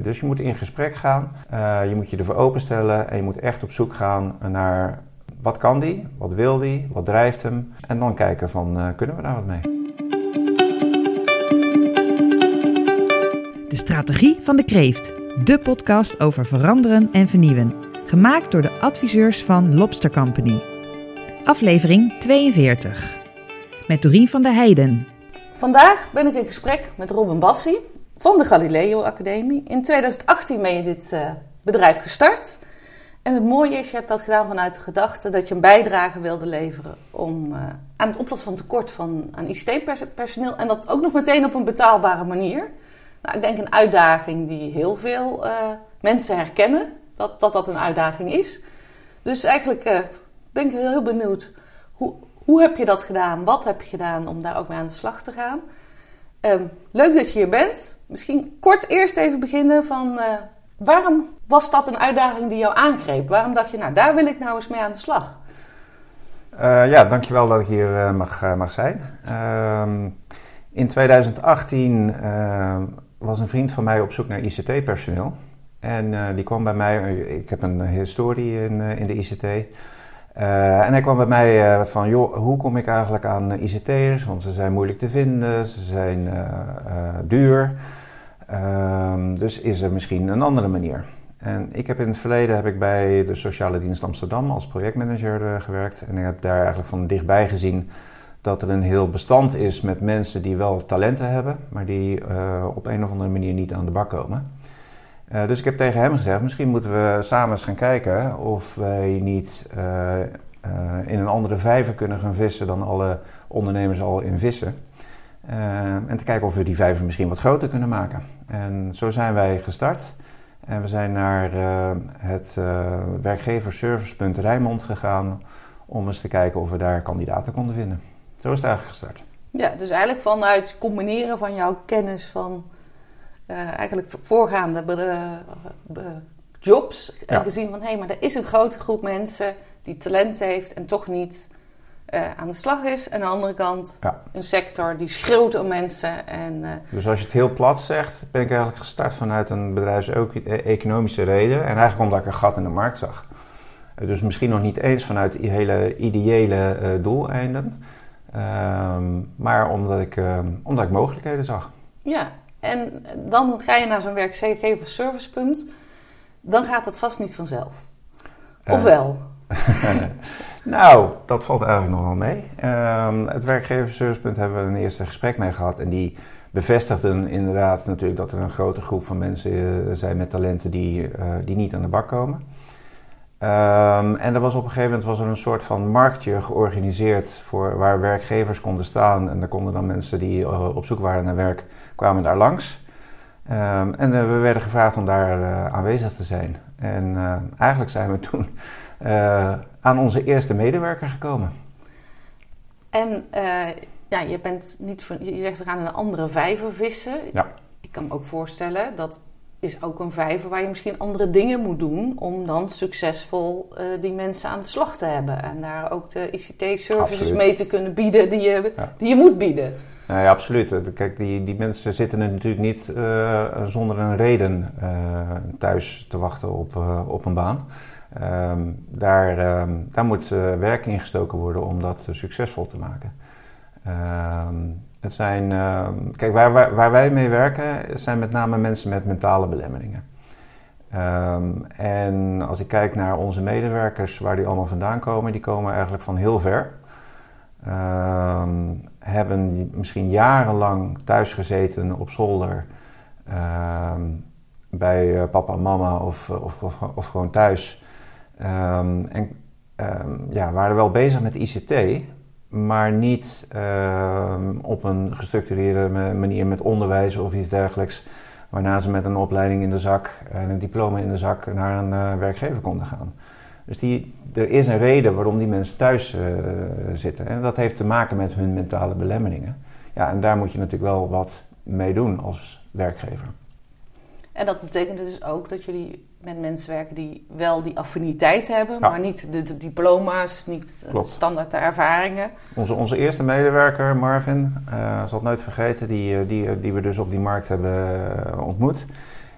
Dus je moet in gesprek gaan, je moet je ervoor openstellen en je moet echt op zoek gaan naar wat kan die, wat wil die, wat drijft hem. En dan kijken van kunnen we daar wat mee. De Strategie van de Kreeft, de podcast over veranderen en vernieuwen. Gemaakt door de adviseurs van Lobster Company. Aflevering 42. Met Dorien van der Heijden. Vandaag ben ik in gesprek met Robin Bassi van de Galileo Academie. In 2018 ben je dit bedrijf gestart. En het mooie is, je hebt dat gedaan vanuit de gedachte dat je een bijdrage wilde leveren om aan het oplossen van tekort aan ICT-personeel. En dat ook nog meteen op een betaalbare manier. Nou, ik denk een uitdaging die heel veel mensen herkennen, dat een uitdaging is. Dus eigenlijk ben ik heel benieuwd, hoe heb je dat gedaan? Wat heb je gedaan om daar ook mee aan de slag te gaan? Leuk dat je hier bent. Misschien kort eerst even beginnen van waarom was dat een uitdaging die jou aangreep? Waarom dacht je, nou daar wil ik nou eens mee aan de slag? Dankjewel dat ik hier mag zijn. In 2018 was een vriend van mij op zoek naar ICT-personeel. En die kwam bij mij, ik heb een historie in de ICT. En hij kwam bij mij van, joh, hoe kom ik eigenlijk aan ICT'ers? Want ze zijn moeilijk te vinden, ze zijn duur. Dus is er misschien een andere manier? En ik heb in het verleden bij de Sociale Dienst Amsterdam als projectmanager gewerkt. En ik heb daar eigenlijk van dichtbij gezien dat er een heel bestand is met mensen die wel talenten hebben, maar die op een of andere manier niet aan de bak komen. Dus ik heb tegen hem gezegd, misschien moeten we samen eens gaan kijken of wij niet in een andere vijver kunnen gaan vissen dan alle ondernemers al in vissen. En te kijken of we die vijver misschien wat groter kunnen maken. En zo zijn wij gestart. En we zijn naar het werkgeversservicepunt Rijnmond gegaan om eens te kijken of we daar kandidaten konden vinden. Zo is het eigenlijk gestart. Ja, dus eigenlijk vanuit het combineren van jouw kennis van eigenlijk voorgaande jobs. En gezien van, maar er is een grote groep mensen die talent heeft en toch niet aan de slag is. En aan de andere kant een sector die schreeuwt om mensen. Dus als je het heel plat zegt, ben ik eigenlijk gestart vanuit een bedrijfseconomische reden. En eigenlijk omdat ik een gat in de markt zag. Dus misschien nog niet eens vanuit hele ideële doeleinden. Maar omdat ik mogelijkheden zag. Ja, en dan ga je naar zo'n werkgeversservicepunt. Dan gaat dat vast niet vanzelf. Of wel? Nou, dat valt eigenlijk nog wel mee. Het werkgeversservicepunt hebben we een eerste gesprek mee gehad. En die bevestigden inderdaad natuurlijk dat er een grote groep van mensen zijn met talenten die niet aan de bak komen. En er was op een gegeven moment een soort van marktje georganiseerd voor waar werkgevers konden staan. En daar konden dan mensen die op zoek waren naar werk, kwamen daar langs. En we werden gevraagd om daar aanwezig te zijn. En eigenlijk zijn we toen aan onze eerste medewerker gekomen. En je zegt we gaan in een andere vijver vissen. Ja. Ik kan me ook voorstellen dat is ook een vijver waar je misschien andere dingen moet doen om dan succesvol die mensen aan de slag te hebben. En daar ook de ICT-services mee te kunnen bieden die je moet bieden. Ja, absoluut. Kijk, die mensen zitten er natuurlijk niet zonder een reden thuis te wachten op een baan. Daar moet werk in gestoken worden om dat succesvol te maken. Het zijn, kijk, waar wij mee werken zijn met name mensen met mentale belemmeringen. En als ik kijk naar onze medewerkers, waar die allemaal vandaan komen, die komen eigenlijk van heel ver. Hebben misschien jarenlang thuis gezeten op zolder bij papa en mama of gewoon thuis. Waren wel bezig met ICT, maar niet op een gestructureerde manier met onderwijs of iets dergelijks. Waarna ze met een opleiding in de zak en een diploma in de zak naar een werkgever konden gaan. Dus er is een reden waarom die mensen thuis zitten. En dat heeft te maken met hun mentale belemmeringen. Ja, en daar moet je natuurlijk wel wat mee doen als werkgever. En dat betekent dus ook dat jullie met mensen werken die wel die affiniteit hebben, maar niet de diploma's, niet standaard de ervaringen. Onze eerste medewerker, Marvin, zal het nooit vergeten, die we dus op die markt hebben ontmoet.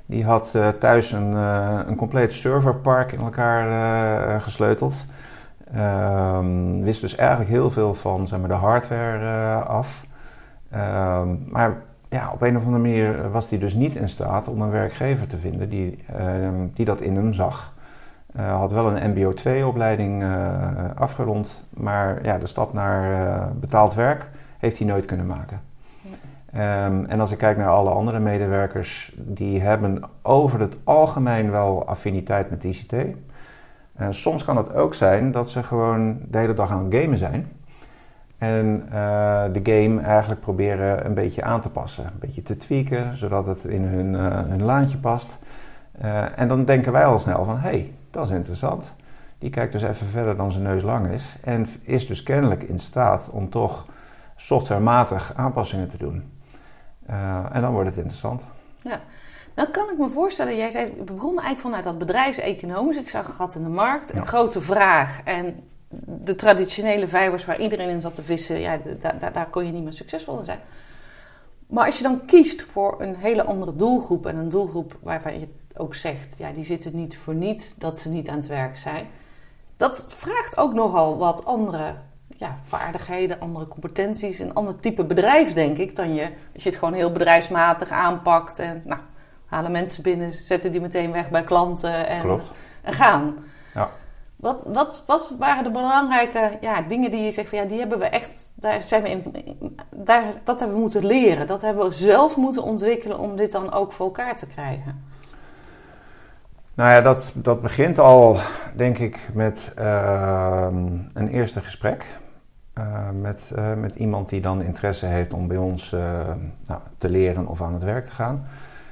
Die had thuis een compleet serverpark in elkaar gesleuteld. Wist dus eigenlijk heel veel van zeg maar, de hardware af. Maar ja, op een of andere manier was hij dus niet in staat om een werkgever te vinden die dat in hem zag. Had wel een MBO 2-opleiding afgerond, maar ja, de stap naar betaald werk heeft hij nooit kunnen maken. En als ik kijk naar alle andere medewerkers, die hebben over het algemeen wel affiniteit met ICT. Soms kan het ook zijn dat ze gewoon de hele dag aan het gamen zijn. En de game eigenlijk proberen een beetje aan te passen. Een beetje te tweaken, zodat het in hun laantje past. En dan denken wij al snel van, hey, dat is interessant. Die kijkt dus even verder dan zijn neus lang is. En is dus kennelijk in staat om toch softwarematig aanpassingen te doen. En dan wordt het interessant. Ja, nou kan ik me voorstellen, jij zei, we begonnen eigenlijk vanuit dat bedrijfseconomisch. Ik zag een gat in de markt, een grote vraag. En de traditionele vijvers waar iedereen in zat te vissen, ja, daar kon je niet meer succesvol in zijn. Maar als je dan kiest voor een hele andere doelgroep en een doelgroep waarvan je ook zegt, ja, die zitten niet voor niets dat ze niet aan het werk zijn. Dat vraagt ook nogal wat andere vaardigheden, andere competenties, een ander type bedrijf, denk ik, dan als je het gewoon heel bedrijfsmatig aanpakt en halen mensen binnen, zetten die meteen weg bij klanten en gaan. Ja. Wat waren de belangrijke dingen die je zegt van ja, die hebben we echt, dat hebben we moeten leren, dat hebben we zelf moeten ontwikkelen om dit dan ook voor elkaar te krijgen? Nou ja, dat begint al, denk ik, met een eerste gesprek. Met iemand die dan interesse heeft om bij ons te leren of aan het werk te gaan.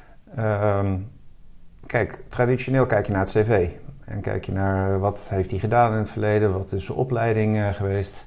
Kijk, traditioneel kijk je naar het cv. En kijk je naar wat heeft hij gedaan in het verleden, wat is zijn opleiding geweest.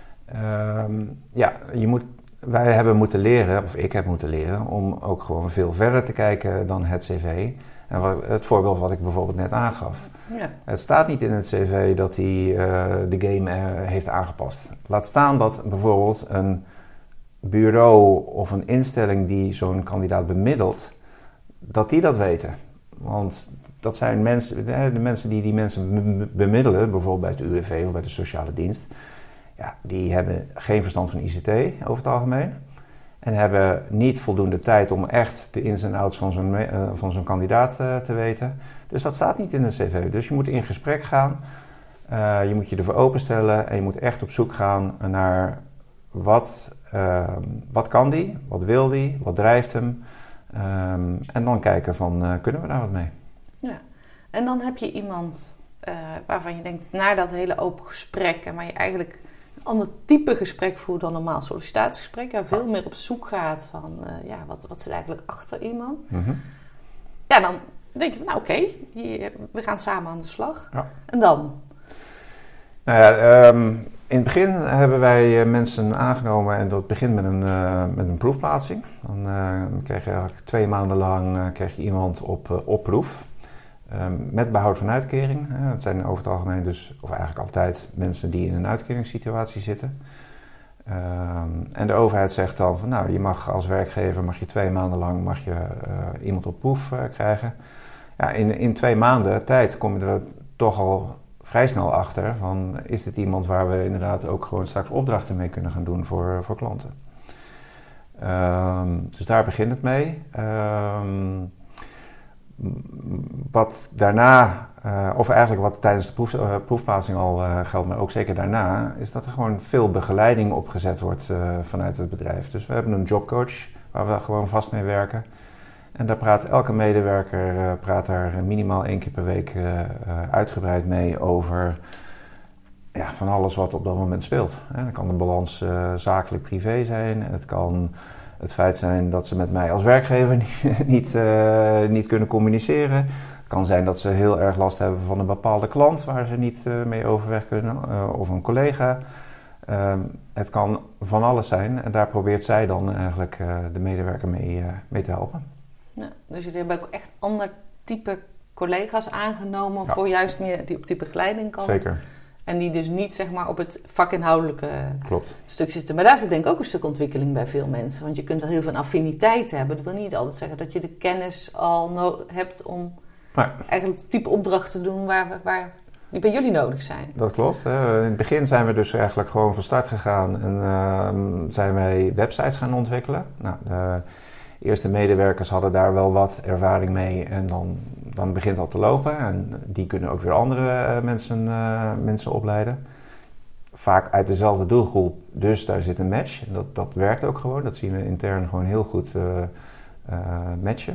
Wij hebben moeten leren, of ik heb moeten leren, om ook gewoon veel verder te kijken dan het cv. En het voorbeeld wat ik bijvoorbeeld net aangaf. Ja. Het staat niet in het cv dat hij de game heeft aangepast. Laat staan dat bijvoorbeeld een bureau of een instelling die zo'n kandidaat bemiddelt, dat die dat weten. Want dat zijn mensen, de mensen die mensen bemiddelen, bijvoorbeeld bij het UWV of bij de sociale dienst, ja, die hebben geen verstand van ICT over het algemeen. En hebben niet voldoende tijd om echt de ins en outs van zo'n kandidaat te weten. Dus dat staat niet in de cv. Dus je moet in gesprek gaan. Je moet je ervoor openstellen. En je moet echt op zoek gaan naar wat kan die? Wat wil die? Wat drijft hem? En dan kijken van, kunnen we daar wat mee? Ja, en dan heb je iemand waarvan je denkt, na dat hele open gesprek, en waar je eigenlijk een ander type gesprek voert dan normaal sollicitatiegesprek. En veel meer op zoek gaat van, wat zit eigenlijk achter iemand. Mm-hmm. Ja, dan denk je van, oké, we gaan samen aan de slag. Ja. En dan? Nou ja, in het begin hebben wij mensen aangenomen en dat begint met een proefplaatsing. Dan krijg je eigenlijk 2 maanden lang iemand op proef. Met behoud van uitkering. Het zijn over het algemeen dus, of eigenlijk altijd, mensen die in een uitkeringssituatie zitten. En de overheid zegt dan van, nou, je mag als werkgever 2 maanden lang iemand op proef krijgen. Ja, in 2 maanden tijd kom je er toch al vrij snel achter van, is dit iemand waar we inderdaad ook gewoon straks opdrachten mee kunnen gaan doen voor klanten. Dus daar begint het mee. Wat daarna, of eigenlijk wat tijdens de proefplaatsing al geldt, maar ook zeker daarna, is dat er gewoon veel begeleiding opgezet wordt vanuit het bedrijf. Dus we hebben een jobcoach waar we gewoon vast mee werken. En daar praat elke medewerker daar minimaal 1 keer per week uitgebreid mee over van alles wat op dat moment speelt. Dat kan de balans zakelijk privé zijn, het kan het feit zijn dat ze met mij als werkgever niet kunnen communiceren. Het kan zijn dat ze heel erg last hebben van een bepaalde klant waar ze niet mee overweg kunnen, of een collega. Het kan van alles zijn en daar probeert zij dan eigenlijk de medewerker mee te helpen. Ja, dus jullie hebben ook echt ander type collega's aangenomen voor juist meer die op die begeleiding kan. Zeker. En die dus niet zeg maar op het vakinhoudelijke Klopt. stuk zitten. Maar daar zit denk ik ook een stuk ontwikkeling bij veel mensen. Want je kunt wel heel veel affiniteit hebben. Dat wil niet altijd zeggen dat je de kennis al hebt om eigenlijk het type opdrachten te doen waar die bij jullie nodig zijn. Dat klopt. In het begin zijn we dus eigenlijk gewoon van start gegaan en zijn wij websites gaan ontwikkelen. Nou, de eerste medewerkers hadden daar wel wat ervaring mee en dan begint dat te lopen. En die kunnen ook weer andere mensen opleiden. Vaak uit dezelfde doelgroep, dus daar zit een match. Dat werkt ook gewoon, dat zien we intern gewoon heel goed matchen.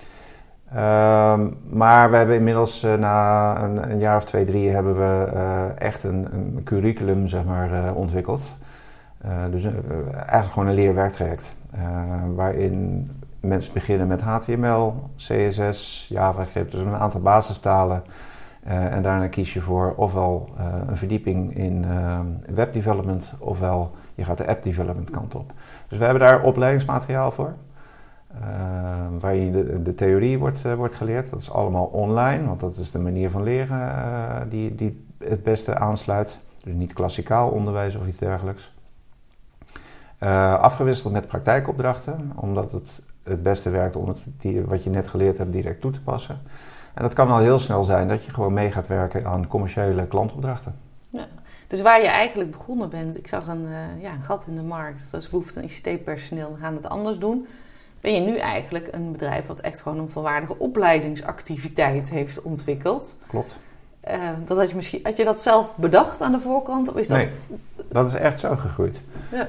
Maar we hebben inmiddels na een jaar of 2, 3 hebben we echt een curriculum zeg maar, ontwikkeld. Dus eigenlijk gewoon een leerwerktraject. Waarin mensen beginnen met HTML, CSS, JavaScript, dus een aantal basistalen. En daarna kies je voor ofwel een verdieping in webdevelopment, ofwel je gaat de app development kant op. Dus we hebben daar opleidingsmateriaal voor. Waarin de theorie wordt geleerd. Dat is allemaal online, want dat is de manier van leren die het beste aansluit. Dus niet klassikaal onderwijs of iets dergelijks. Afgewisseld met praktijkopdrachten, omdat het beste werkt om wat je net geleerd hebt direct toe te passen. En dat kan al heel snel zijn dat je gewoon mee gaat werken aan commerciële klantopdrachten. Ja. Dus waar je eigenlijk begonnen bent, ik zag een gat in de markt, dat is behoefte aan ICT-personeel, we gaan het anders doen. Ben je nu eigenlijk een bedrijf wat echt gewoon een volwaardige opleidingsactiviteit heeft ontwikkeld. Klopt. Had je dat zelf bedacht aan de voorkant? Of is dat... Nee, dat is echt zo gegroeid. Ja.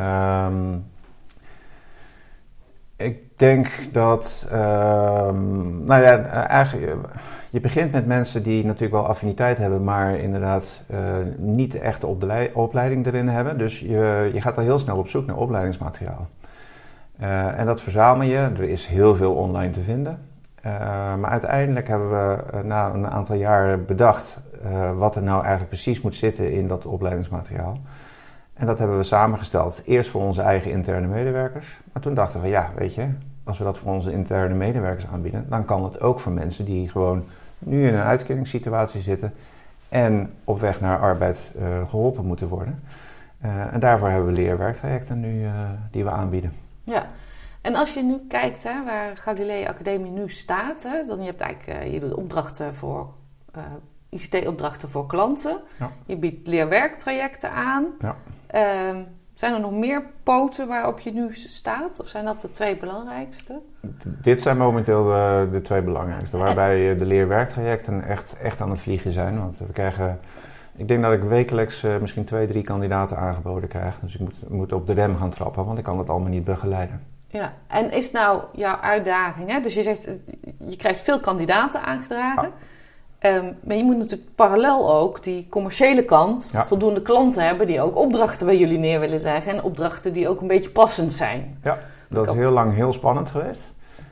Ik denk dat, eigenlijk, je begint met mensen die natuurlijk wel affiniteit hebben, maar inderdaad niet echt de opleiding erin hebben. Dus je gaat al heel snel op zoek naar opleidingsmateriaal. En dat verzamel je. Er is heel veel online te vinden. Maar uiteindelijk hebben we na een aantal jaren bedacht wat er nou eigenlijk precies moet zitten in dat opleidingsmateriaal. En dat hebben we samengesteld. Eerst voor onze eigen interne medewerkers. Maar toen dachten we, ja, weet je, als we dat voor onze interne medewerkers aanbieden, dan kan het ook voor mensen die gewoon nu in een uitkeringssituatie zitten en op weg naar arbeid geholpen moeten worden. En daarvoor hebben we leerwerktrajecten nu die we aanbieden. Ja, en als je nu kijkt waar Galileo Academie nu staat, dan je hebt eigenlijk je doet opdrachten voor ICT-opdrachten voor klanten. Ja. Je biedt leerwerktrajecten aan. Ja. Zijn er nog meer poten waarop je nu staat? Of zijn dat de 2 belangrijkste? Dit zijn momenteel de 2 belangrijkste. Waarbij de leerwerktrajecten echt aan het vliegen zijn. Want we krijgen... Ik denk dat ik wekelijks misschien 2, 3 kandidaten aangeboden krijg. Dus ik moet op de rem gaan trappen, want ik kan het allemaal niet begeleiden. Ja, en is nou jouw uitdaging, hè? Dus je zegt, je krijgt veel kandidaten aangedragen. Ja. Maar je moet natuurlijk parallel ook die commerciële kant voldoende klanten hebben die ook opdrachten bij jullie neer willen leggen. En opdrachten die ook een beetje passend zijn. Ja, dat is heel lang heel spannend geweest.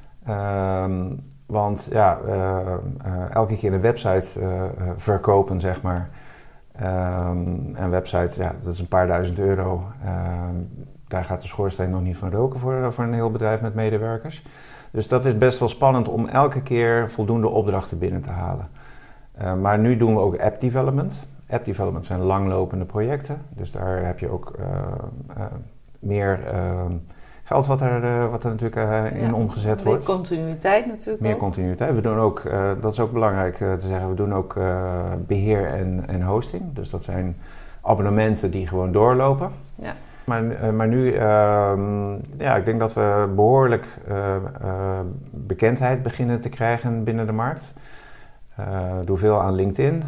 Want elke keer een website verkopen, zeg maar. Een website, dat is een paar duizend euro. Daar gaat de schoorsteen nog niet van roken voor een heel bedrijf met medewerkers. Dus dat is best wel spannend om elke keer voldoende opdrachten binnen te halen. Maar nu doen we ook app development. App development zijn langlopende projecten. Dus daar heb je ook meer geld wat er natuurlijk in omgezet wordt. Meer continuïteit natuurlijk. Meer continuïteit. We doen ook, dat is ook belangrijk te zeggen, we doen ook beheer en hosting. Dus dat zijn abonnementen die gewoon doorlopen. Ja. Maar nu, ik denk dat we behoorlijk bekendheid beginnen te krijgen binnen de markt. Doe veel aan LinkedIn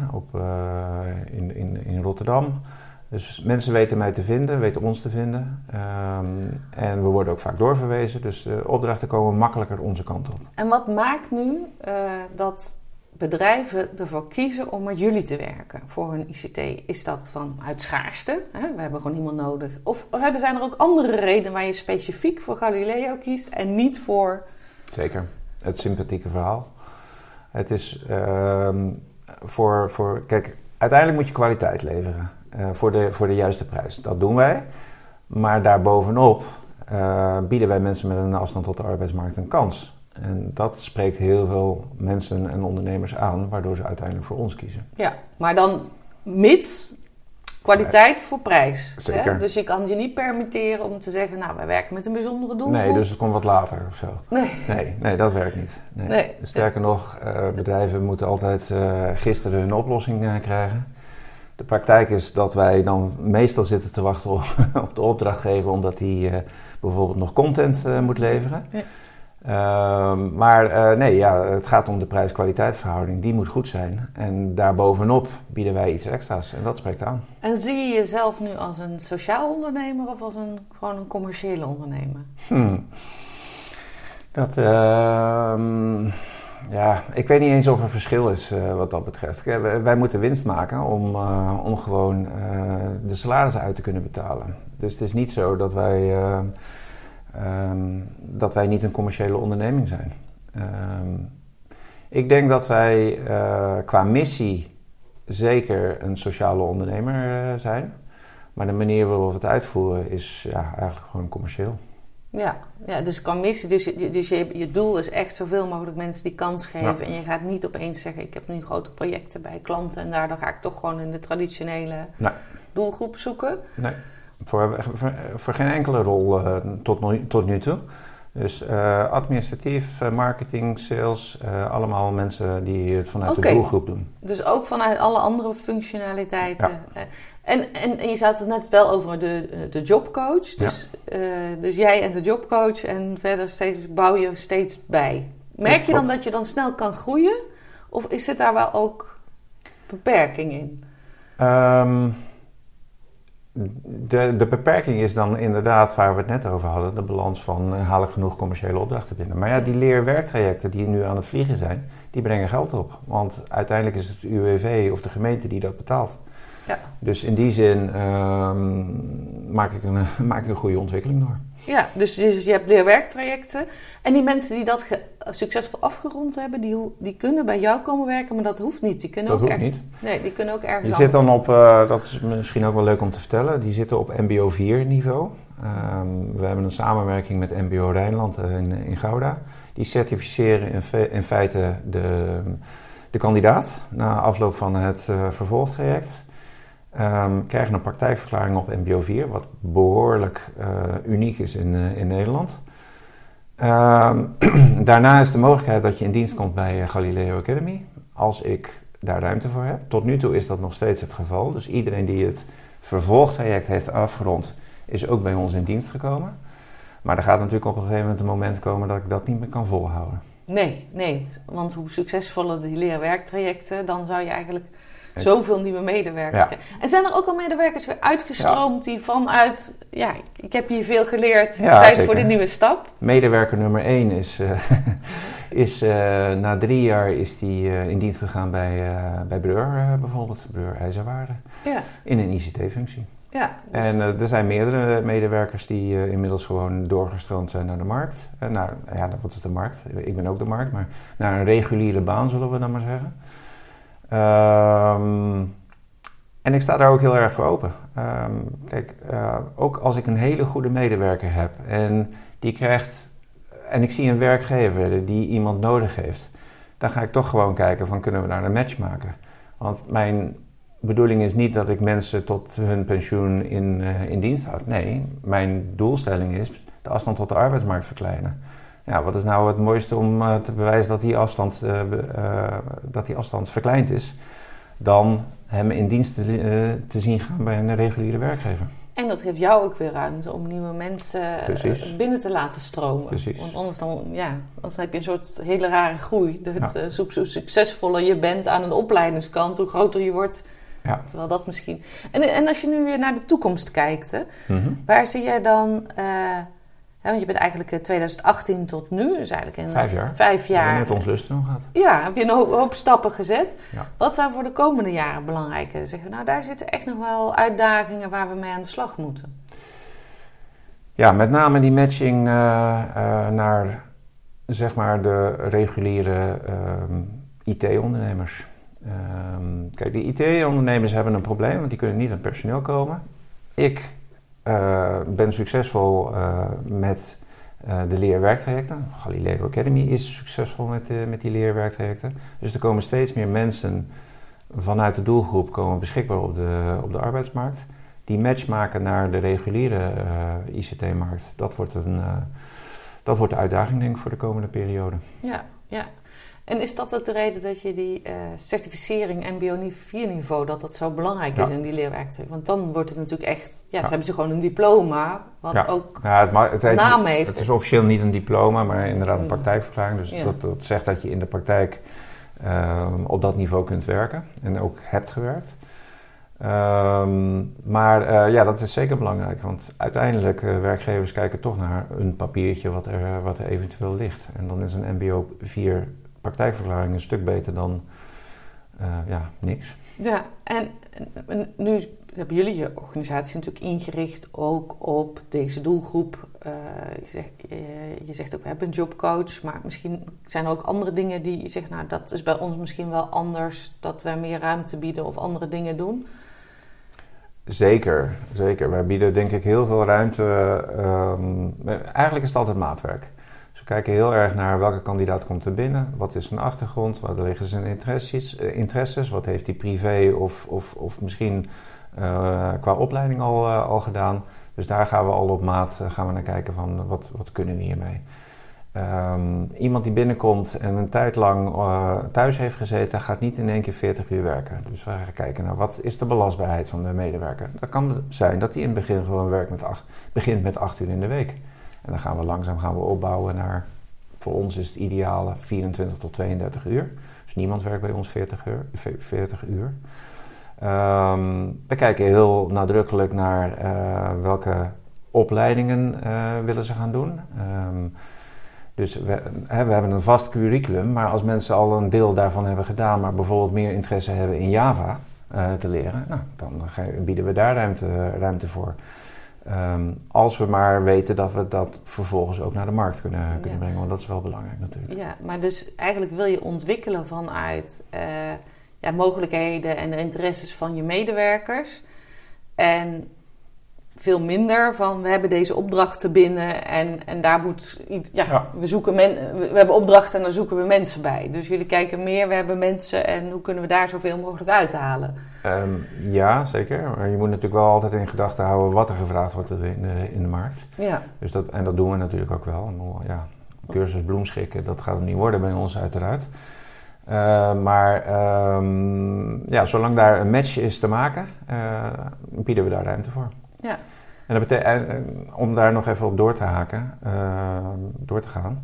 in Rotterdam. Dus mensen weten mij te vinden, weten ons te vinden. En we worden ook vaak doorverwezen. Dus opdrachten komen makkelijker onze kant op. En wat maakt nu dat bedrijven ervoor kiezen om met jullie te werken voor hun ICT? Is dat vanuit schaarste? We hebben gewoon iemand nodig. Of zijn er ook andere redenen waar je specifiek voor Galileo kiest en niet voor... Zeker. Het sympathieke verhaal. Het is kijk, uiteindelijk moet je kwaliteit leveren. Voor de juiste prijs. Dat doen wij. Maar daarbovenop bieden wij mensen met een afstand tot de arbeidsmarkt een kans. En dat spreekt heel veel mensen en ondernemers aan, waardoor ze uiteindelijk voor ons kiezen. Ja, maar dan mits kwaliteit voor prijs. Zeker. Hè? Dus je kan je niet permitteren om te zeggen, nou, wij werken met een bijzondere doelgroep. Nee, dus het komt wat later of zo. Nee, dat werkt niet. Nee. Sterker nog, bedrijven moeten altijd gisteren hun oplossing krijgen. De praktijk is dat wij dan meestal zitten te wachten op de opdrachtgever, omdat die bijvoorbeeld nog content moet leveren. Ja. Het gaat om de prijs-kwaliteit-verhouding. Die moet goed zijn. En daarbovenop bieden wij iets extra's. En dat spreekt aan. En zie je jezelf nu als een sociaal ondernemer of als gewoon een commerciële ondernemer? Ik weet niet eens of er verschil is wat dat betreft. Wij moeten winst maken om gewoon de salarissen uit te kunnen betalen. Dus het is niet zo dat wij niet een commerciële onderneming zijn. Ik denk dat wij qua missie zeker een sociale ondernemer zijn. Maar de manier waarop we het uitvoeren is eigenlijk gewoon commercieel. Ja, dus qua missie, dus je doel is echt zoveel mogelijk mensen die kans geven. Ja. En je gaat niet opeens zeggen, ik heb nu grote projecten bij klanten en daardoor ga ik toch gewoon in de traditionele doelgroep zoeken. Nee. Voor geen enkele rol tot nu toe. Dus administratief, marketing, sales, allemaal mensen die het vanuit de doelgroep doen. Dus ook vanuit alle andere functionaliteiten. Ja. En je had het net wel over de jobcoach. Dus jij en de jobcoach en verder bouw je steeds bij. Merk je dan dat je dan snel kan groeien? Of is het daar wel ook beperking in? De beperking is dan inderdaad, waar we het net over hadden, de balans van haal ik genoeg commerciële opdrachten binnen. Maar die leerwerktrajecten die nu aan het vliegen zijn, die brengen geld op. Want uiteindelijk is het UWV of de gemeente die dat betaalt. Ja. Dus in die zin maak ik een goede ontwikkeling door. Ja, dus je hebt leerwerktrajecten. En die mensen die dat succesvol afgerond hebben, die kunnen bij jou komen werken, maar dat hoeft niet. Die kunnen niet. Nee, die kunnen ook ergens anders. Die zitten dan dat is misschien ook wel leuk om te vertellen, die zitten op MBO 4 niveau. We hebben een samenwerking met MBO Rijnland in Gouda. Die certificeren in feite de kandidaat na afloop van het vervolgtraject. Krijgen een praktijkverklaring op MBO 4, wat behoorlijk uniek is in Nederland. Daarna is de mogelijkheid dat je in dienst komt bij Galileo Academy, als ik daar ruimte voor heb. Tot nu toe is dat nog steeds het geval. Dus iedereen die het vervolgtraject heeft afgerond, is ook bij ons in dienst gekomen. Maar er gaat natuurlijk op een gegeven moment een moment komen dat ik dat niet meer kan volhouden. Nee, want hoe succesvoller die leerwerktrajecten, dan zou je eigenlijk zoveel nieuwe medewerkers krijgen. En zijn er ook al medewerkers weer uitgestroomd die vanuit, ik heb hier veel geleerd, tijd zeker. Voor de nieuwe stap? Medewerker nummer 1 is na 3 jaar is die in dienst gegaan bij Breur bijvoorbeeld, Breur IJzerwaarde, in een ICT-functie. Ja, dus. En er zijn meerdere medewerkers die inmiddels gewoon doorgestroomd zijn naar de markt. Wat is de markt? Ik ben ook de markt, maar naar een reguliere baan zullen we dan maar zeggen. En ik sta daar ook heel erg voor open. Ook als ik een hele goede medewerker heb en die krijgt, en ik zie een werkgever die iemand nodig heeft, dan ga ik toch gewoon kijken van kunnen we daar een match maken. Want mijn bedoeling is niet dat ik mensen tot hun pensioen in dienst houd. Nee, mijn doelstelling is de afstand tot de arbeidsmarkt verkleinen. Ja, wat is nou het mooiste om te bewijzen dat die afstand verkleind is, dan hem in dienst te zien gaan bij een reguliere werkgever. En dat geeft jou ook weer ruimte om nieuwe mensen binnen te laten stromen. Precies. Want anders heb je een soort hele rare groei. Zo succesvoller je bent aan een opleidingskant, hoe groter je wordt. Ja. Terwijl dat misschien. En als je nu naar de toekomst kijkt, waar zie jij dan? Want je bent eigenlijk 2018 tot nu, dus eigenlijk in 5 jaar. 5 jaar. We hebben net ons lustrum gehad. Ja, heb je een hoop stappen gezet. Ja. Wat zijn voor de komende jaren belangrijk? Zeggen we, daar zitten echt nog wel uitdagingen waar we mee aan de slag moeten. Ja, met name die matching naar zeg maar de reguliere IT-ondernemers. Kijk, die IT-ondernemers hebben een probleem, want die kunnen niet aan personeel komen. Ik ben succesvol met de leerwerktrajecten. Galileo Academy is succesvol met die leerwerktrajecten. Dus er komen steeds meer mensen vanuit de doelgroep komen beschikbaar op de arbeidsmarkt. Die match maken naar de reguliere ICT-markt, dat wordt de uitdaging denk ik voor de komende periode. Ja. En is dat ook de reden dat je die certificering MBO 4 niveau, dat zo belangrijk is in die leerwerktuig? Want dan wordt het natuurlijk echt, ze hebben ze gewoon een diploma, wat ook naam heeft. Het is officieel niet een diploma, maar inderdaad een praktijkverklaring. Dus dat zegt dat je in de praktijk op dat niveau kunt werken en ook hebt gewerkt. Maar dat is zeker belangrijk, want uiteindelijk werkgevers kijken toch naar een papiertje wat er eventueel ligt. En dan is een MBO 4 praktijkverklaring een stuk beter dan niks. Ja, en nu hebben jullie je organisatie natuurlijk ingericht ook op deze doelgroep. Je zegt ook, we hebben een jobcoach, maar misschien zijn er ook andere dingen die je zegt, nou dat is bij ons misschien wel anders, dat wij meer ruimte bieden of andere dingen doen. Zeker. Wij bieden denk ik heel veel ruimte. Eigenlijk is het altijd maatwerk. Dus we kijken heel erg naar welke kandidaat komt er binnen. Wat is zijn achtergrond? Wat liggen zijn interesses? Wat heeft hij privé of misschien qua opleiding al gedaan? Dus daar gaan we al op maat naar kijken van wat kunnen we hiermee. Iemand die binnenkomt en een tijd lang thuis heeft gezeten, gaat niet in één keer 40 uur werken. Dus we gaan kijken naar wat is de belastbaarheid van de medewerker. Dat kan zijn dat hij in het begin gewoon begint met 8 uur in de week. En dan gaan we langzaam opbouwen naar, voor ons is het ideale 24 tot 32 uur. Dus niemand werkt bij ons 40 uur. We kijken heel nadrukkelijk naar welke opleidingen willen ze gaan doen. Dus we hebben een vast curriculum, maar als mensen al een deel daarvan hebben gedaan, maar bijvoorbeeld meer interesse hebben in Java te leren, dan bieden we daar ruimte voor. Als we maar weten dat we dat vervolgens ook naar de markt kunnen brengen, want dat is wel belangrijk natuurlijk. Ja, maar dus eigenlijk wil je ontwikkelen vanuit mogelijkheden en de interesses van je medewerkers. En veel minder van, we hebben deze opdrachten binnen en daar moet... we hebben opdrachten en daar zoeken we mensen bij. Dus jullie kijken meer, we hebben mensen en hoe kunnen we daar zoveel mogelijk uithalen? Ja, zeker. Maar je moet natuurlijk wel altijd in gedachten houden wat er gevraagd wordt in de markt. Ja. Dus dat doen we natuurlijk ook wel. Cursus bloemschikken, dat gaat het niet worden bij ons uiteraard. Zolang daar een match is te maken, bieden we daar ruimte voor. Ja. En dat betekent, om daar nog even op door te gaan.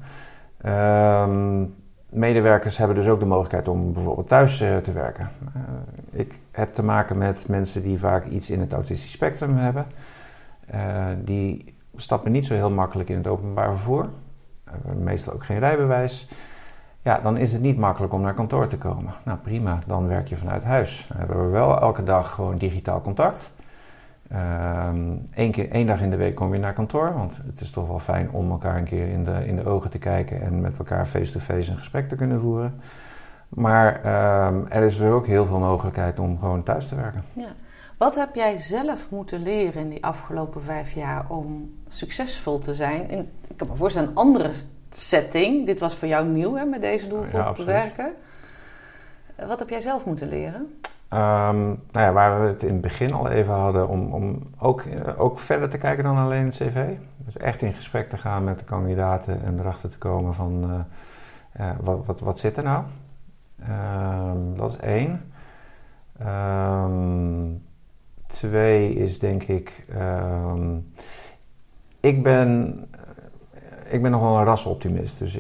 Medewerkers hebben dus ook de mogelijkheid om bijvoorbeeld thuis te werken. Ik heb te maken met mensen die vaak iets in het autistisch spectrum hebben. Die stappen niet zo heel makkelijk in het openbaar vervoer. Hebben meestal ook geen rijbewijs. Ja, dan is het niet makkelijk om naar kantoor te komen. Nou prima, dan werk je vanuit huis. Dan hebben we wel elke dag gewoon digitaal contact. Eén dag in de week kom je naar kantoor, want het is toch wel fijn om elkaar een keer in de ogen te kijken en met elkaar face-to-face een gesprek te kunnen voeren. Maar er is er ook heel veel mogelijkheid om gewoon thuis te werken. Ja. Wat heb jij zelf moeten leren in die afgelopen 5 jaar om succesvol te zijn? Ik kan me voorstellen, een andere setting. Dit was voor jou nieuw, hè, met deze doelgroep werken. Wat heb jij zelf moeten leren? Waar we het in het begin al even hadden, om ook verder te kijken dan alleen het cv. Dus echt in gesprek te gaan met de kandidaten en erachter te komen van wat zit er nou? Dat is 1. 2 is denk ik, ik ben nog wel een rasoptimist. Dus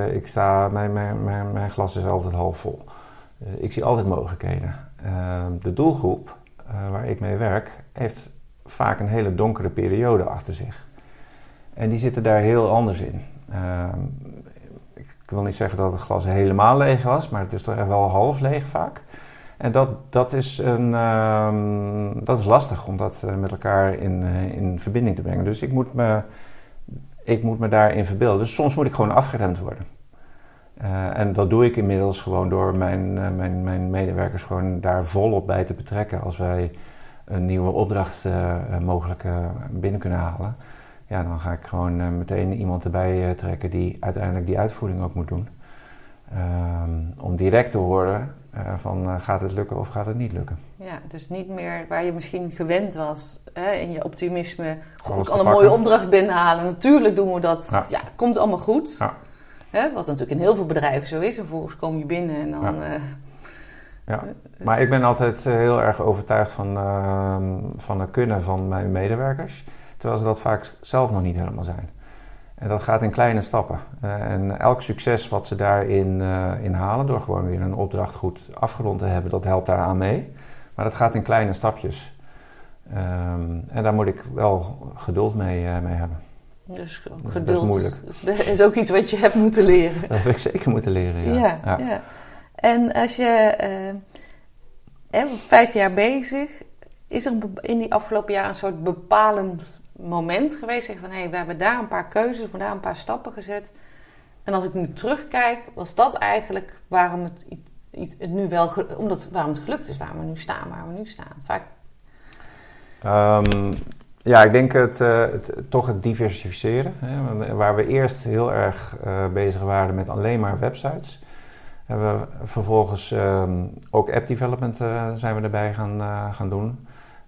mijn glas is altijd half vol. Ik zie altijd mogelijkheden. De doelgroep waar ik mee werk heeft vaak een hele donkere periode achter zich. En die zitten daar heel anders in. Ik wil niet zeggen dat het glas helemaal leeg was, maar het is toch echt wel half leeg vaak. En dat is lastig om dat met elkaar in verbinding te brengen. Dus ik moet me daarin verbeelden. Dus soms moet ik gewoon afgeremd worden. En dat doe ik inmiddels gewoon door mijn medewerkers gewoon daar volop bij te betrekken. Als wij een nieuwe opdracht mogelijk binnen kunnen halen. Ja, dan ga ik gewoon meteen iemand erbij trekken die uiteindelijk die uitvoering ook moet doen. Om direct te horen van gaat het lukken of gaat het niet lukken. Ja, dus niet meer waar je misschien gewend was in je optimisme. Alles Al een te mooie pakken. opdracht binnenhalen. Natuurlijk doen we dat. Ja, komt allemaal goed. Ja. Wat natuurlijk in heel veel bedrijven zo is. En vervolgens kom je binnen en dan... Ja, maar ik ben altijd heel erg overtuigd van het kunnen van mijn medewerkers. Terwijl ze dat vaak zelf nog niet helemaal zijn. En dat gaat in kleine stappen. En elk succes wat ze daarin in halen, door gewoon weer een opdracht goed afgerond te hebben, dat helpt daaraan mee. Maar dat gaat in kleine stapjes. En daar moet ik wel geduld mee hebben. Dus Dat geduld is moeilijk. is ook iets wat je hebt moeten leren. Dat heb ik zeker moeten leren, ja. Ja. En als je 5 jaar bezig, is er in die afgelopen jaren een soort bepalend moment geweest? Zeg van, we hebben daar een paar keuzes, of daar een paar stappen gezet. En als ik nu terugkijk, was dat eigenlijk waarom het nu wel, waarom het gelukt is, waar we nu staan. Vaak. Ja, ik denk toch het diversificeren. Hè? Waar we eerst heel erg bezig waren met alleen maar websites, hebben we vervolgens ook app development zijn we erbij gaan doen.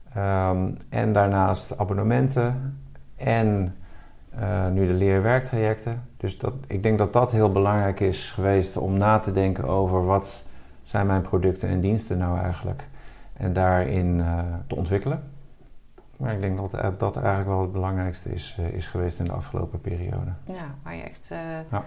En daarnaast abonnementen en nu de leerwerktrajecten. Dus ik denk dat dat heel belangrijk is geweest om na te denken over wat zijn mijn producten en diensten nou eigenlijk. En daarin te ontwikkelen. Maar ik denk dat dat eigenlijk wel het belangrijkste is geweest in de afgelopen periode. Ja, waar je echt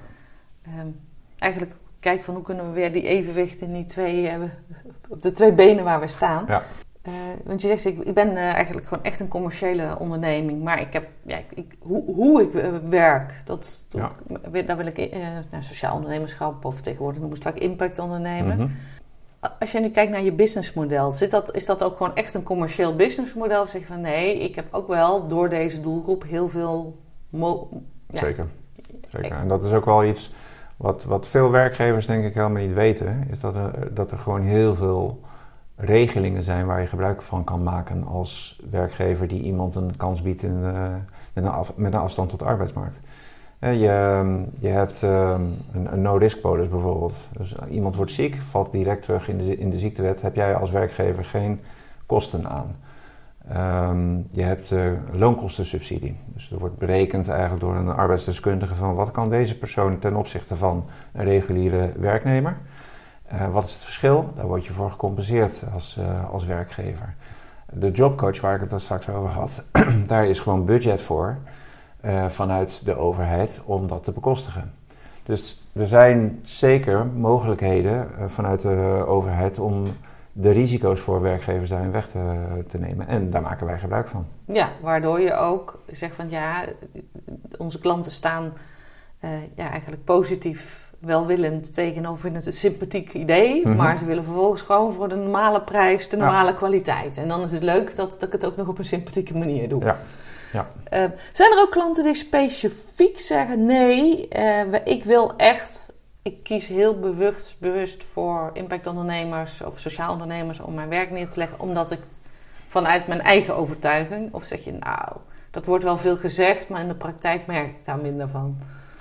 eigenlijk kijkt van hoe kunnen we weer die evenwicht in die op de 2 benen waar we staan. Ja. Want je zegt, ik ben eigenlijk gewoon echt een commerciële onderneming. Maar ik heb, hoe ik werk, daar wil ik sociaal ondernemerschap of tegenwoordig noemen we het vaak impactondernemer. Mm-hmm. Als je nu kijkt naar je businessmodel, is dat ook gewoon echt een commercieel businessmodel? Of zeg je van nee, ik heb ook wel door deze doelgroep heel veel... Zeker. En dat is ook wel iets wat veel werkgevers denk ik helemaal niet weten. Is dat er gewoon heel veel regelingen zijn waar je gebruik van kan maken als werkgever die iemand een kans biedt met een afstand tot de arbeidsmarkt. Je hebt een no-risk polis bijvoorbeeld. Dus iemand wordt ziek, valt direct terug in de ziektewet. Heb jij als werkgever geen kosten aan. Je hebt loonkostensubsidie. Dus er wordt berekend eigenlijk door een arbeidsdeskundige van wat kan deze persoon ten opzichte van een reguliere werknemer. Wat is het verschil? Daar word je voor gecompenseerd als werkgever. De jobcoach waar ik het daar straks over had, daar is gewoon budget voor vanuit de overheid om dat te bekostigen. Dus er zijn zeker mogelijkheden vanuit de overheid om de risico's voor werkgevers daarin weg te nemen. En daar maken wij gebruik van. Ja, waardoor je ook zegt van onze klanten staan eigenlijk positief welwillend tegenover, vinden het een sympathiek idee, mm-hmm. Maar ze willen vervolgens gewoon voor de normale prijs, de normale kwaliteit. En dan is het leuk dat ik het ook nog op een sympathieke manier doe. Ja. Zijn er ook klanten die specifiek zeggen, nee, ik kies heel bewust voor impactondernemers of sociaal ondernemers om mijn werk neer te leggen, omdat ik vanuit mijn eigen overtuiging, of zeg je dat wordt wel veel gezegd, maar in de praktijk merk ik daar minder van?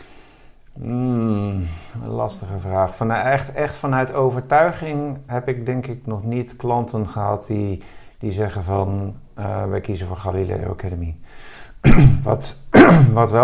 Een lastige vraag. Echt vanuit overtuiging heb ik denk ik nog niet klanten gehad die zeggen van wij kiezen voor Galileo Academy. Wat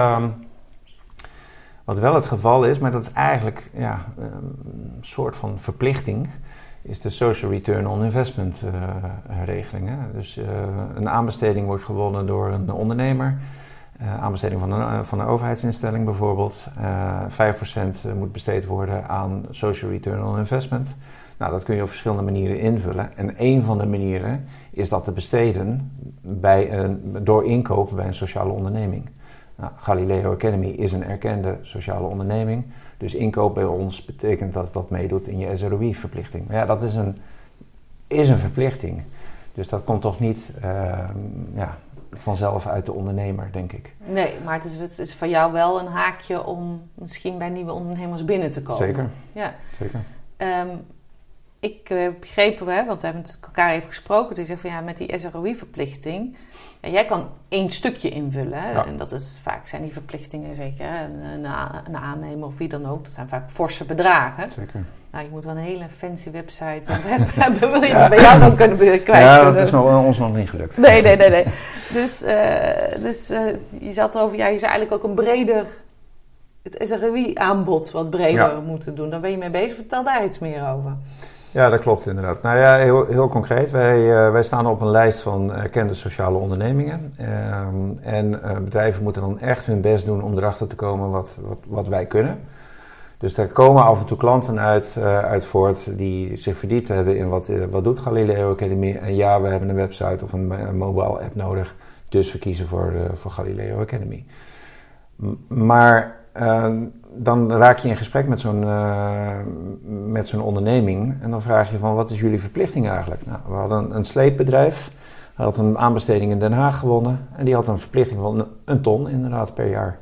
wel het geval is, maar dat is eigenlijk een soort van verplichting, is de Social Return on Investment regeling. Hè? Dus een aanbesteding wordt gewonnen door een ondernemer. Aanbesteding van een overheidsinstelling bijvoorbeeld. 5% moet besteed worden aan Social Return on Investment. Nou, dat kun je op verschillende manieren invullen. En een van de manieren is dat te besteden door inkoop bij een sociale onderneming. Nou, Galileo Academy is een erkende sociale onderneming. Dus inkoop bij ons betekent dat dat meedoet in je SROI-verplichting. Maar ja, dat is een verplichting. Dus dat komt toch niet vanzelf uit de ondernemer, denk ik. Nee, maar het is voor jou wel een haakje om misschien bij nieuwe ondernemers binnen te komen. Zeker. Ja. Zeker. Ik heb begrepen, want we hebben het elkaar even gesproken. Die zegt van met die SROI-verplichting. Jij kan 1 stukje invullen. Hè? Ja. En dat is vaak zijn die verplichtingen zeker. Een aannemer of wie dan ook. Dat zijn vaak forse bedragen. Zeker. Nou, je moet wel een hele fancy website hebben. Wil je die bij jou dan kunnen kwijt? Ja, dat is ons nog niet gelukt. Nee. Dus je zat erover, je zou eigenlijk ook een breder... Het SROI-aanbod wat breder moeten doen. Daar ben je mee bezig. Vertel daar iets meer over. Ja, dat klopt inderdaad. Nou ja, heel concreet. Wij staan op een lijst van erkende sociale ondernemingen. En bedrijven moeten dan echt hun best doen om erachter te komen wat wij kunnen. Dus daar komen af en toe klanten uit voort die zich verdiept hebben in wat doet Galileo Academy. En ja, we hebben een website of een mobile app nodig. Dus we kiezen voor Galileo Academy. Maar dan raak je in gesprek met zo'n onderneming. En dan vraag je van, wat is jullie verplichting eigenlijk? Nou, we hadden een sleepbedrijf. Hij had een aanbesteding in Den Haag gewonnen. En die had een verplichting van 1 ton inderdaad per jaar.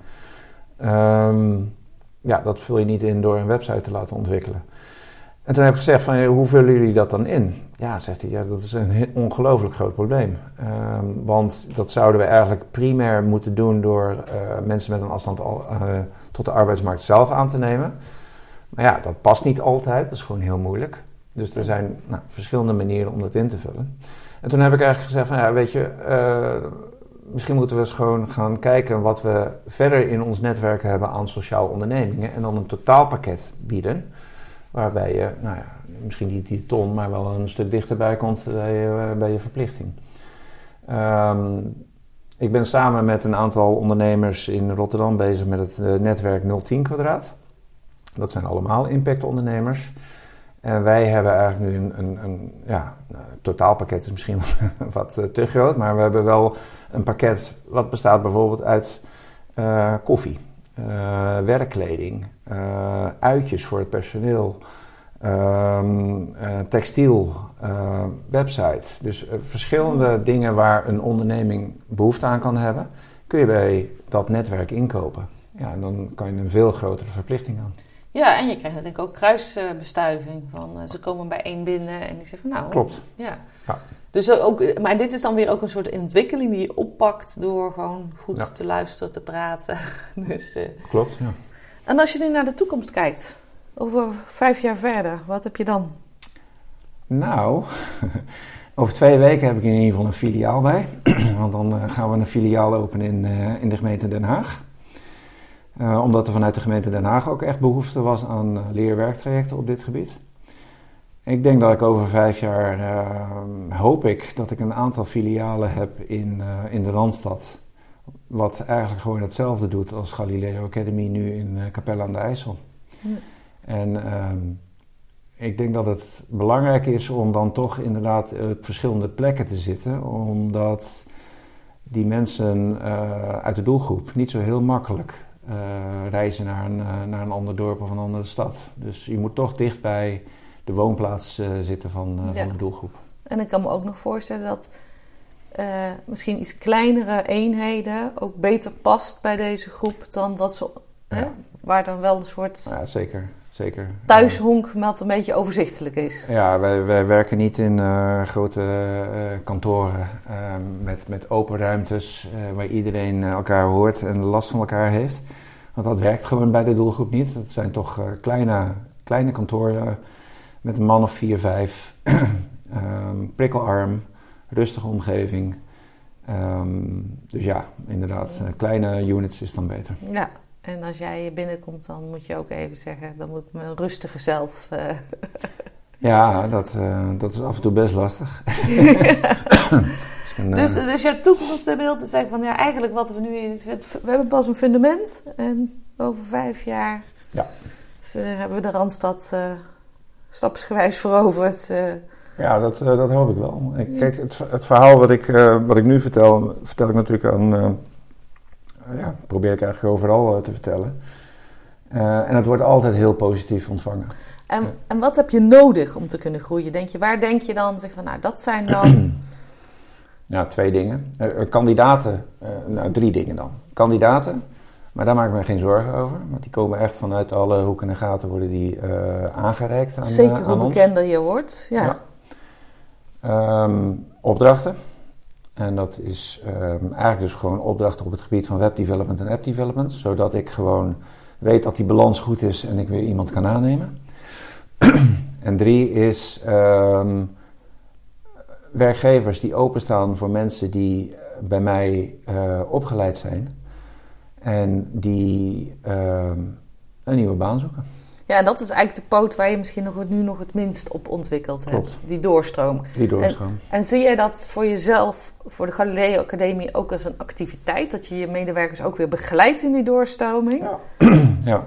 Dat vul je niet in door een website te laten ontwikkelen. En toen heb ik gezegd van, hoe vullen jullie dat dan in? Ja, zegt hij, dat is een ongelooflijk groot probleem. Want dat zouden we eigenlijk primair moeten doen door mensen met een afstand tot de arbeidsmarkt zelf aan te nemen. Maar ja, dat past niet altijd, dat is gewoon heel moeilijk. Dus er zijn verschillende manieren om dat in te vullen. En toen heb ik eigenlijk gezegd van, ja, weet je, misschien moeten we eens gewoon gaan kijken wat we verder in ons netwerk hebben aan sociaal ondernemingen. En dan een totaalpakket bieden. Waarbij je, misschien niet die ton, maar wel een stuk dichterbij komt bij je verplichting. Ik ben samen met een aantal ondernemers in Rotterdam bezig met het netwerk 010 kwadraat. Dat zijn allemaal impactondernemers. En wij hebben eigenlijk nu een totaalpakket is misschien wat te groot. Maar we hebben wel een pakket wat bestaat bijvoorbeeld uit koffie. Werkkleding, uitjes voor het personeel, textiel, website. Dus verschillende dingen waar een onderneming behoefte aan kan hebben, kun je bij dat netwerk inkopen. Ja, en dan kan je een veel grotere verplichting aan. Ja, en je krijgt natuurlijk ook kruisbestuiving. Ze komen bij één binnen en die zeggen van nou... Klopt. Ja. Ja. Dus ook, maar dit is dan weer ook een soort ontwikkeling die je oppakt door gewoon goed te luisteren, te praten. Dus, klopt, ja. En als je nu naar de toekomst kijkt, over 5 jaar verder, wat heb je dan? Nou, over 2 weken heb ik in ieder geval een filiaal bij. Want dan gaan we een filiaal openen in de gemeente Den Haag. Omdat er vanuit de gemeente Den Haag ook echt behoefte was aan leerwerktrajecten op dit gebied. Ik denk dat ik over 5 jaar hoop ik dat ik een aantal filialen heb in de Randstad. Wat eigenlijk gewoon hetzelfde doet als Galileo Academy nu in Capelle aan de IJssel. Ja. En ik denk dat het belangrijk is om dan toch inderdaad op verschillende plekken te zitten. Omdat die mensen uit de doelgroep niet zo heel makkelijk reizen naar een ander dorp of een andere stad. Dus je moet toch dicht bij de woonplaats zitten van de doelgroep. En ik kan me ook nog voorstellen dat misschien iets kleinere eenheden ook beter past bij deze groep dan dat ze, waar dan wel een soort zeker. thuishonk wat een beetje overzichtelijk is. Ja, wij werken niet in grote kantoren met open ruimtes waar iedereen elkaar hoort en last van elkaar heeft. Want dat werkt gewoon bij de doelgroep niet. Het zijn toch kleine kantoren met een man of 4, 5, prikkelarm, rustige omgeving. Dus ja, inderdaad, kleine units is dan beter. Ja, en als jij binnenkomt, dan moet je ook even zeggen, dan moet ik mijn rustige zelf... Ja, dat is af en toe best lastig. Dus jouw toekomstbeeld is zeggen van, ja, eigenlijk wat we nu... We hebben pas een fundament en over 5 jaar hebben we de Randstad stapsgewijs veroverd. Ja, dat hoop ik wel. Kijk, het verhaal wat ik nu vertel ik natuurlijk aan... probeer ik eigenlijk overal te vertellen. En het wordt altijd heel positief ontvangen. En wat heb je nodig om te kunnen groeien? Waar denk je dan, zeg van, nou, dat zijn dan... Ja, 2 dingen. Kandidaten, 3 dingen dan. Kandidaten, maar daar maak ik me geen zorgen over. Want die komen echt vanuit alle hoeken en gaten worden die aangereikt aan Zeker aan hoe ons. bekender je wordt, ja. Opdrachten. En dat is eigenlijk dus gewoon opdrachten op het gebied van webdevelopment en app development. Zodat ik gewoon weet dat die balans goed is en ik weer iemand kan aannemen. En 3 is werkgevers die openstaan voor mensen die bij mij opgeleid zijn. En die een nieuwe baan zoeken. Ja, en dat is eigenlijk de poot waar je misschien nu nog het minst op ontwikkeld hebt. Klopt. Die doorstroom. En zie jij dat voor jezelf, voor de Galileo Academie, ook als een activiteit? Dat je je medewerkers ook weer begeleidt in die doorstroming? Ja.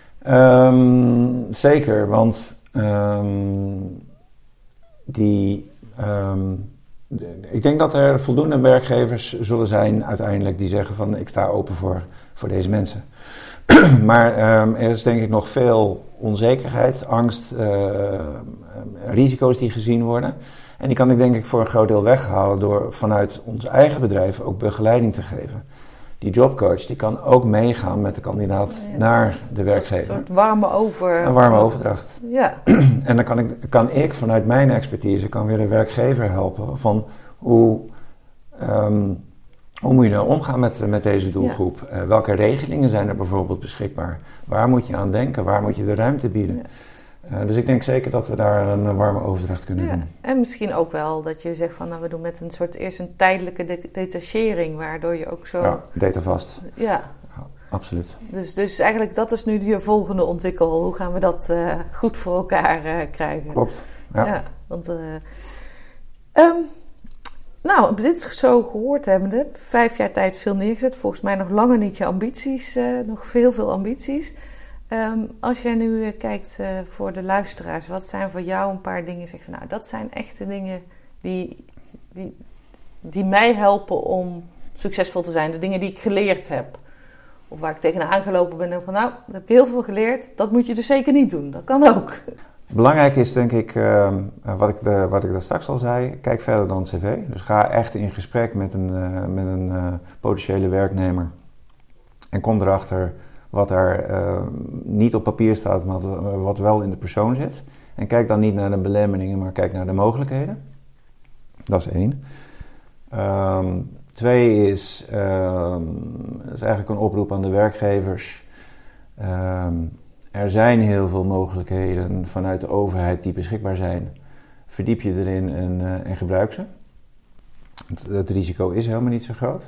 Zeker, want ik denk dat er voldoende werkgevers zullen zijn uiteindelijk die zeggen van ik sta open voor deze mensen. Maar er is denk ik nog veel onzekerheid, angst, risico's die gezien worden. En die kan ik denk ik voor een groot deel weghalen door vanuit ons eigen bedrijf ook begeleiding te geven. Die jobcoach die kan ook meegaan met de kandidaat naar de werkgever. Een soort warme overdracht. Ja. En dan kan ik vanuit mijn expertise weer de werkgever helpen van hoe moet je nou omgaan met deze doelgroep? Ja. Welke regelingen zijn er bijvoorbeeld beschikbaar? Waar moet je aan denken? Waar moet je de ruimte bieden? Ja. Dus ik denk zeker dat we daar een warme overdracht kunnen doen. En misschien ook wel dat je zegt van we doen met eerst een tijdelijke detachering, waardoor je ook zo... Ja, datavast. Ja. Absoluut. Dus eigenlijk dat is nu je volgende ontwikkel. Hoe gaan we dat goed voor elkaar krijgen? Klopt. Ja. Want... dit zo gehoord hebbende, 5 jaar tijd veel neergezet. Volgens mij nog langer niet je ambities, nog veel ambities. Als jij nu kijkt voor de luisteraars, wat zijn voor jou een paar dingen? Zeg van, dat zijn echte dingen die mij helpen om succesvol te zijn. De dingen die ik geleerd heb. Of waar ik tegenaan gelopen ben en van, daar heb ik heel veel geleerd. Dat moet je dus zeker niet doen. Dat kan ook. Belangrijk is denk ik, wat ik daar straks al zei, kijk verder dan cv. Dus ga echt in gesprek met een potentiële werknemer. En kom erachter wat er niet op papier staat, maar wat wel in de persoon zit. En kijk dan niet naar de belemmeringen, maar kijk naar de mogelijkheden. Dat is 1. 2 is eigenlijk een oproep aan de werkgevers. Er zijn heel veel mogelijkheden vanuit de overheid die beschikbaar zijn. Verdiep je erin en gebruik ze. Het risico is helemaal niet zo groot.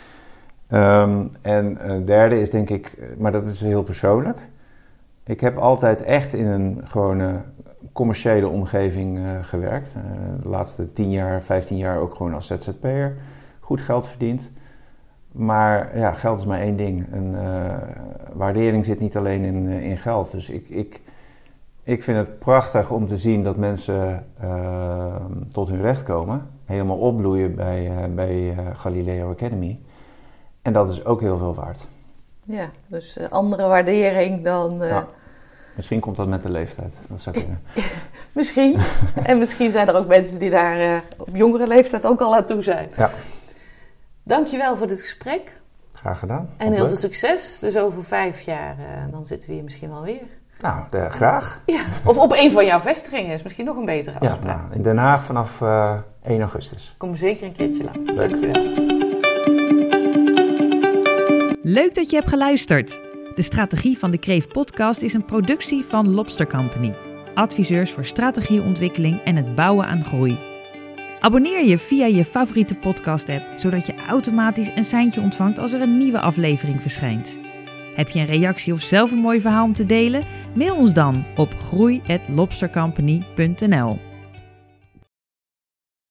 En derde is denk ik, maar dat is heel persoonlijk. Ik heb altijd echt in een gewone commerciële omgeving gewerkt. De laatste 10 jaar, 15 jaar ook gewoon als ZZP'er. Goed geld verdiend. Maar ja, geld is maar 1 ding. Waardering zit niet alleen in geld. Dus ik vind het prachtig om te zien dat mensen tot hun recht komen. Helemaal opbloeien bij Galileo Academy. En dat is ook heel veel waard. Ja, dus andere waardering dan... Ja. Misschien komt dat met de leeftijd. Dat zou kunnen. Misschien. En misschien zijn er ook mensen die daar op jongere leeftijd ook al aan toe zijn. Ja. Dankjewel voor dit gesprek. Graag gedaan. En heel veel succes. Dus over 5 jaar, dan zitten we hier misschien wel weer. Nou, graag. Ja, of op een van jouw vestigingen is misschien nog een betere afspraak. Ja, in Den Haag vanaf 1 augustus. Kom zeker een keertje langs. Leuk. Dankjewel. Leuk dat je hebt geluisterd. De Strategie van de Kreeft podcast is een productie van Lobster Company. Adviseurs voor strategieontwikkeling en het bouwen aan groei. Abonneer je via je favoriete podcast-app, zodat je automatisch een seintje ontvangt als er een nieuwe aflevering verschijnt. Heb je een reactie of zelf een mooi verhaal om te delen? Mail ons dan op groei@lobstercompany.nl.